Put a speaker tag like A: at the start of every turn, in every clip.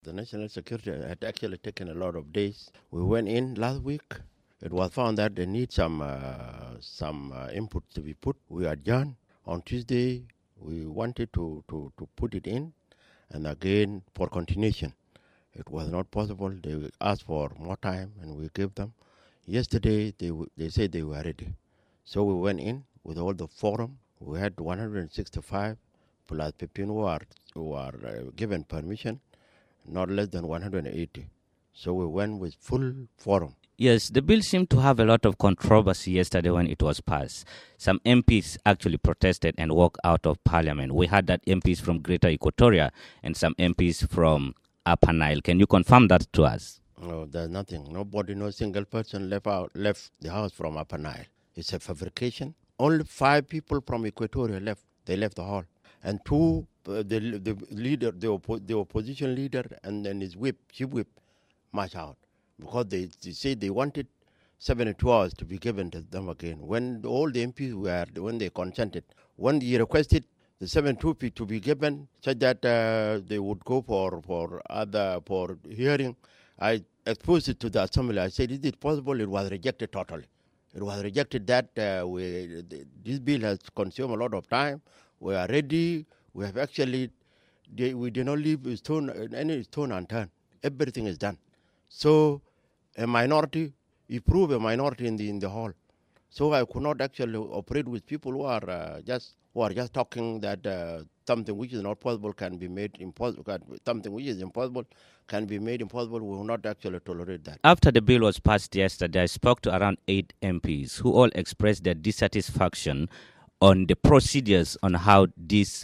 A: The national security had actually taken a lot of days. We went in last week. It was found that they need some input to be put. We adjourned. On Tuesday, we wanted to put it in, and again for continuation. It was not possible. They asked for more time, and we gave them. Yesterday, they said they were ready. So we went in with all the forum. We had 165 plus 15 who are given permission, not less than 180. So we went with full forum.
B: Yes, the bill seemed to have a lot of controversy yesterday when it was passed. Some MPs actually protested and walked out of parliament. We had that MPs from Greater Equatoria and some MPs from Upper Nile. Can you confirm that to us?
A: No, there's nothing. Nobody, no single person left the house from Upper Nile. It's a fabrication. Only 5 people from Equatoria left. They left the hall. And 2, the leader, the opposition leader, and then his chief whip, march out. Because they said they wanted 72 hours to be given to them again. When all the MPs when they consented, when they requested the 72 to be given, said that they would go for hearing, I exposed it to the assembly. I said, is it possible? It was rejected totally. It was rejected that this bill has consumed a lot of time. We are ready. We have actually, we did not leave any stone unturned. Everything is done. So a minority, you prove a minority in the hall. So I could not actually operate with people who are just talking that something which is not possible can be made impossible. Something which is impossible can be made impossible. We will not actually tolerate that.
B: After the bill was passed yesterday, I spoke to around 8 MPs who all expressed their dissatisfaction on the procedures on how this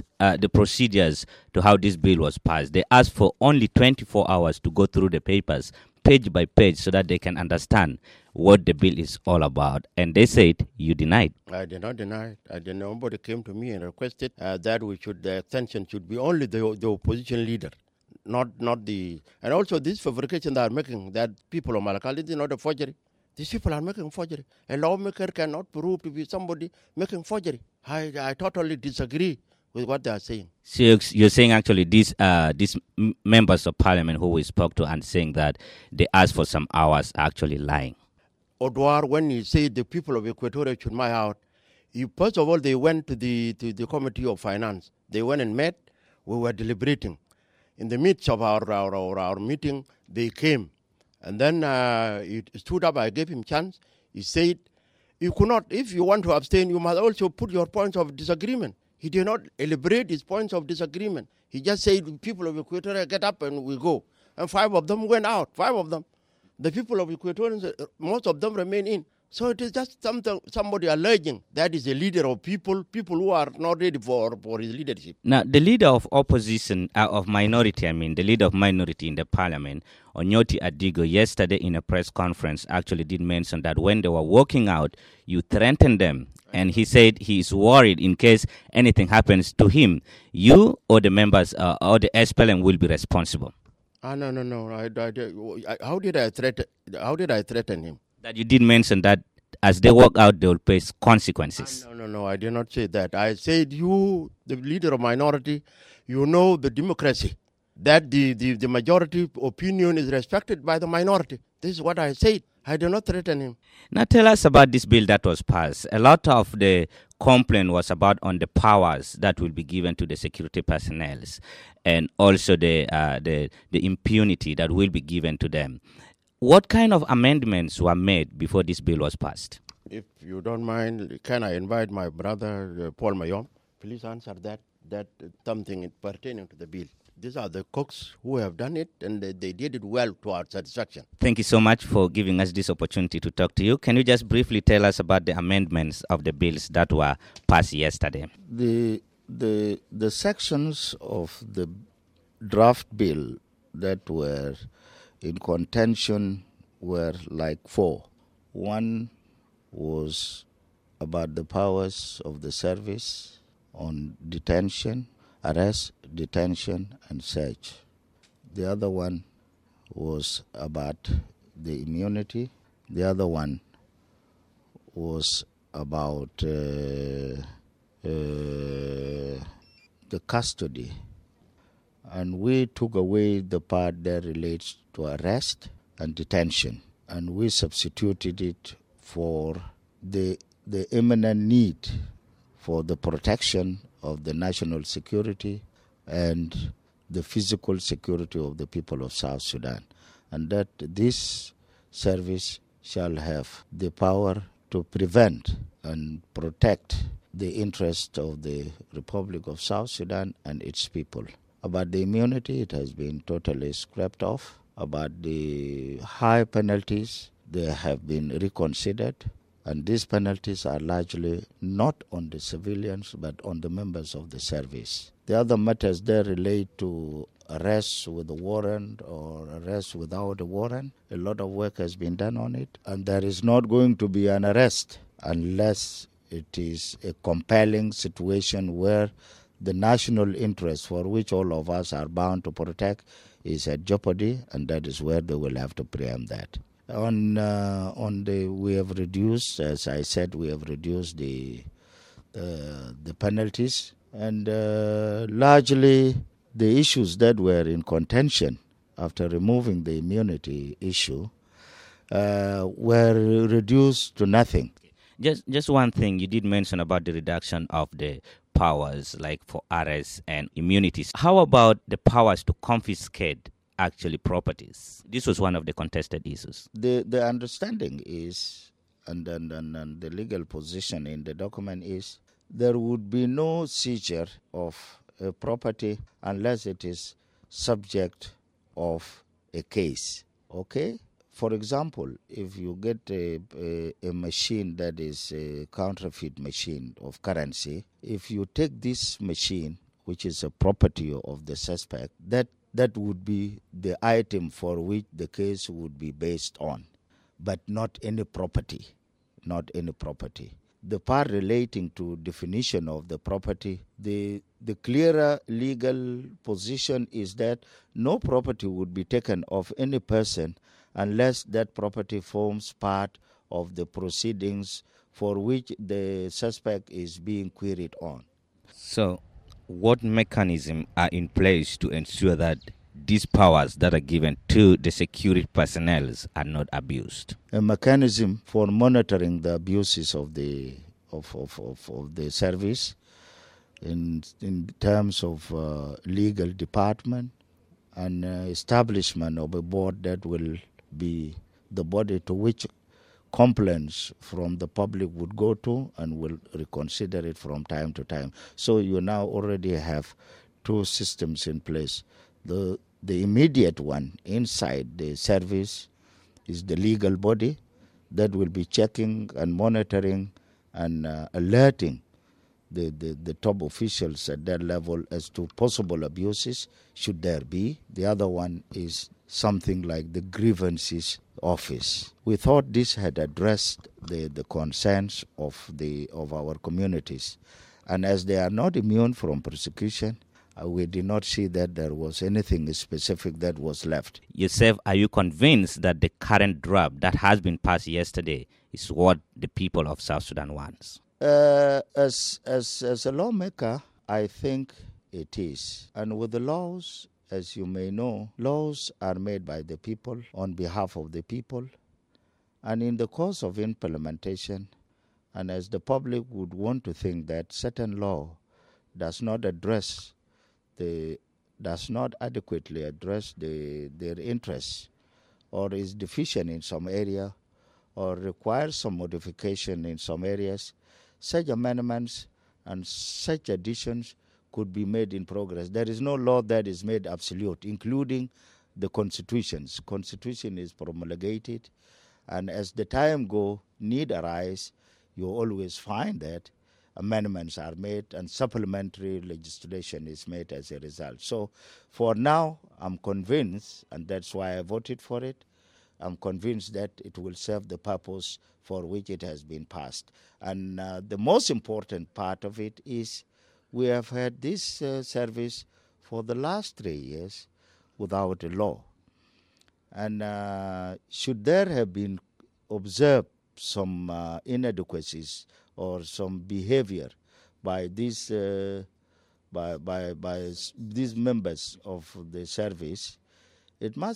B: bill was passed. They asked for only 24 hours to go through the papers page by page so that they can understand what the bill is all about. And they said you denied.
A: I did not deny it. Nobody came to me and requested that the extension should be only the opposition leader, not the. And also this fabrication they are making, that people of Malakal, this is not a forgery. These people are making forgery. A lawmaker cannot prove to be somebody making forgery. I totally disagree with what they are saying.
B: So you're saying actually these members of parliament who we spoke to and saying that they asked for some hours are actually lying.
A: Odwar, when he said the people of Equatoria should march out, first of all they went to the Committee of Finance. They went and met. We were deliberating. In the midst of our meeting, they came. And then he stood up. I gave him chance. He said, you could not, if you want to abstain, you must also put your points of disagreement. He did not elaborate his points of disagreement. He just said, people of Equatoria, get up and we go. And 5 of them went out, 5 of them. The people of Equatoria, most of them remain in. So it is just somebody alleging that is a leader of people who are not ready for his leadership.
B: Now, the leader of opposition, the leader of minority in the parliament, Onyoti Adigo, yesterday in a press conference actually did mention that when they were walking out, you threatened them. And he said he is worried in case anything happens to him, you or the members or the SPLM will be responsible.
A: No. How did I threaten him?
B: That you did mention that as they walk out, they will face consequences.
A: No, I did not say that. I said you, the leader of minority, you know the democracy, that the majority opinion is respected by the minority. This is what I said. I did not threaten him.
B: Now tell us about this bill that was passed. A lot of the complaint was about on the powers that will be given to the security personnel and also the impunity that will be given to them. What kind of amendments were made before this bill was passed?
A: If you don't mind, can I invite my brother, Paul Mayom? Please answer that something pertaining to the bill. These are the cooks who have done it, and they did it well to our satisfaction.
B: Thank you so much for giving us this opportunity to talk to you. Can you just briefly tell us about the amendments of the bills that were passed yesterday?
C: The sections of the draft bill that were in contention were like 4. One was about the powers of the service on detention, arrest, detention, and search. The other one was about the immunity. The other one was about the custody and we took away the part that relates to arrest and detention, and we substituted it for the imminent need for the protection of the national security and the physical security of the people of South Sudan, and that this service shall have the power to prevent and protect the interest of the Republic of South Sudan and its people. About the immunity, it has been totally scrapped off. About the high penalties, they have been reconsidered, and these penalties are largely not on the civilians but on the members of the service. The other matters there relate to arrests with a warrant or arrests without a warrant. A lot of work has been done on it, and there is not going to be an arrest unless it is a compelling situation where the national interest for which all of us are bound to protect is at jeopardy, and that is where they will have to preempt that. We have reduced, as I said, we have reduced the penalties, and largely the issues that were in contention after removing the immunity issue were reduced to nothing.
B: Just one thing you did mention about the reduction of the powers, like for arrests and immunities. How about the powers to confiscate actually properties? This was one of the contested issues.
C: The understanding is, and the legal position in the document is, there would be no seizure of a property unless it is subject of a case. Okay? For example, if you get a machine that is a counterfeit machine of currency, if you take this machine, which is a property of the suspect, that would be the item for which the case would be based on, but not any property, not any property. The part relating to definition of the property, the clearer legal position is that no property would be taken of any person unless that property forms part of the proceedings for which the suspect is being queried on.
B: So, what mechanisms are in place to ensure that these powers that are given to the security personnel are not abused?
C: A mechanism for monitoring the abuses of the service in terms of legal department and establishment of a board that will be the body to which complaints from the public would go to and will reconsider it from time to time. So you now already have two systems in place. The immediate one inside the service is the legal body that will be checking and monitoring and alerting the top officials at that level as to possible abuses, should there be. The other one is something like the grievances office. We thought this had addressed the concerns of our communities, and as they are not immune from persecution, we did not see that there was anything specific that was left.
B: Yourself, are you convinced that the current draft that has been passed yesterday is what the people of South Sudan wants?
C: As a lawmaker, I think it is. And with the laws, as you may know, laws are made by the people on behalf of the people. And in the course of implementation, and as the public would want to think that certain law does not adequately address their interests, or is deficient in some area, or requires some modification in some areas, such amendments and such additions could be made in progress. There is no law that is made absolute, including the constitutions. Constitution is promulgated, and as the time goes, need arise, you always find that amendments are made and supplementary legislation is made as a result. So for now, I'm convinced, and that's why I voted for it, I'm convinced that it will serve the purpose for which it has been passed. And the most important part of it is we have had this service for the last 3 years without a law. And should there have been observed some inadequacies or some behavior by these by these members of the service, it must